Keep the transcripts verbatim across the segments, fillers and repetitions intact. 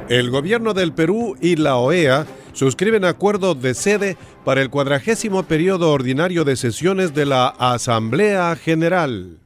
El gobierno del Perú y la O E A suscriben acuerdo de sede para el cuadragésimo periodo ordinario de sesiones de la Asamblea General.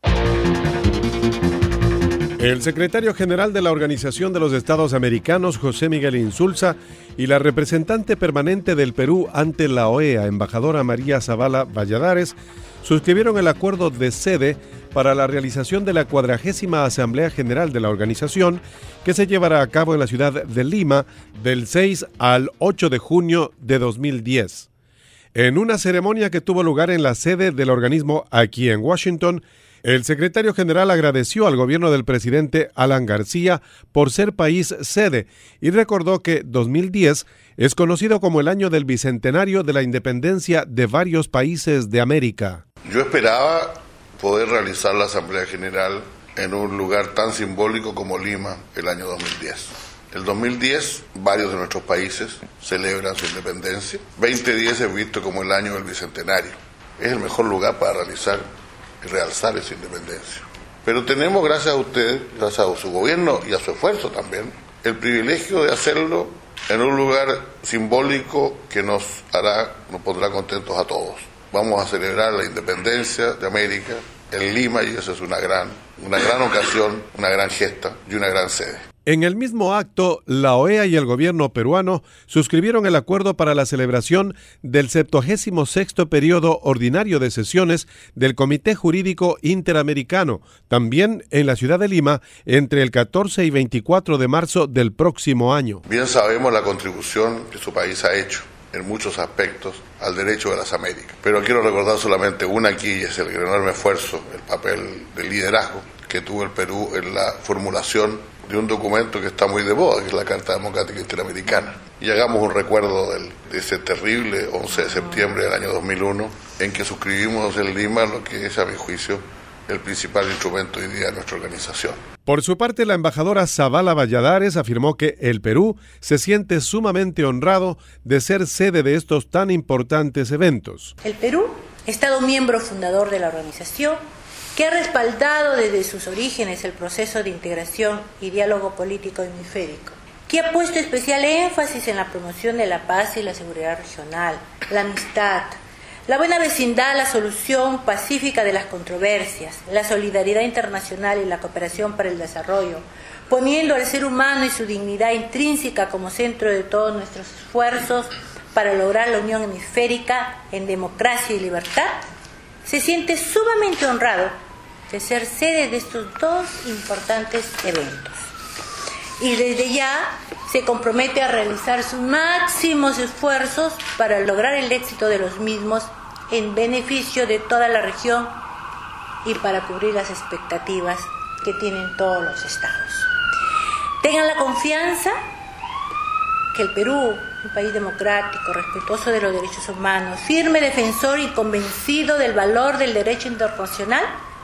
El secretario general de la Organización de los Estados Americanos, José Miguel Insulza, y la representante permanente del Perú ante la O E A, embajadora María Zavala Valladares, suscribieron el acuerdo de sede para la realización de la cuadragésima Asamblea General de la organización, que se llevará a cabo en la ciudad de Lima del seis al ocho de junio de dos mil diez. En una ceremonia que tuvo lugar en la sede del organismo aquí en Washington, el secretario general agradeció al gobierno del presidente Alan García por ser país sede y recordó que dos mil diez es conocido como el año del bicentenario de la independencia de varios países de América. Yo esperaba poder realizar la Asamblea General en un lugar tan simbólico como Lima el año dos mil diez. El dos mil diez, varios de nuestros países celebran su independencia. veinte diez es visto como el año del bicentenario. Es el mejor lugar para realizar y realzar esa independencia. Pero tenemos, gracias a usted, gracias a su gobierno y a su esfuerzo también, el privilegio de hacerlo en un lugar simbólico que nos hará, nos pondrá contentos a todos. Vamos a celebrar la independencia de América en Lima y esa es una gran, una gran ocasión, una gran gesta y una gran sede. En el mismo acto, la O E A y el gobierno peruano suscribieron el acuerdo para la celebración del septuagésimo sexto periodo ordinario de sesiones del Comité Jurídico Interamericano, también en la ciudad de Lima, entre el catorce y veinticuatro de marzo del próximo año. Bien sabemos la contribución que su país ha hecho en muchos aspectos al derecho de las Américas. Pero quiero recordar solamente una aquí, y es el enorme esfuerzo, el papel de liderazgo que tuvo el Perú en la formulación de un documento que está muy de moda, que es la Carta Democrática Interamericana. Y hagamos un recuerdo del, de ese terrible once de septiembre del año dos mil uno, en que suscribimos en Lima lo que es, a mi juicio, el principal instrumento hoy día de nuestra organización. Por su parte, la embajadora Zavala Valladares afirmó que el Perú se siente sumamente honrado de ser sede de estos tan importantes eventos. El Perú, Estado miembro fundador de la organización, que ha respaldado desde sus orígenes el proceso de integración y diálogo político hemisférico, que ha puesto especial énfasis en la promoción de la paz y la seguridad regional, la amistad, la buena vecindad, la solución pacífica de las controversias, la solidaridad internacional y la cooperación para el desarrollo, poniendo al ser humano y su dignidad intrínseca como centro de todos nuestros esfuerzos para lograr la unión hemisférica en democracia y libertad, se siente sumamente honrado de ser sede de estos dos importantes eventos. Y desde ya se compromete a realizar sus máximos esfuerzos para lograr el éxito de los mismos en beneficio de toda la región y para cubrir las expectativas que tienen todos los estados. Tengan la confianza que el Perú, un país democrático, respetuoso de los derechos humanos, firme defensor y convencido del valor del derecho internacional,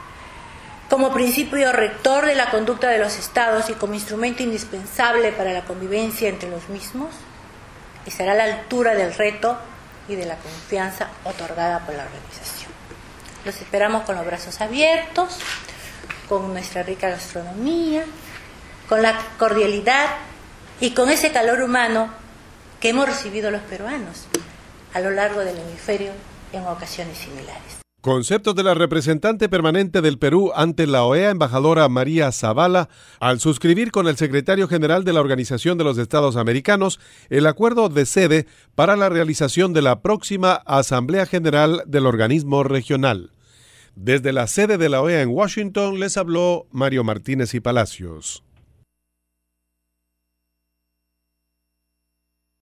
como principio rector de la conducta de los estados y como instrumento indispensable para la convivencia entre los mismos, estará a la altura del reto y de la confianza otorgada por la organización. Los esperamos con los brazos abiertos, con nuestra rica gastronomía, con la cordialidad y con ese calor humano que hemos recibido los peruanos a lo largo del hemisferio en ocasiones similares. Conceptos de la representante permanente del Perú ante la O E A, embajadora María Zavala, al suscribir con el secretario general de la Organización de los Estados Americanos el acuerdo de sede para la realización de la próxima Asamblea General del organismo regional. Desde la sede de la O E A en Washington les habló Mario Martínez y Palacios.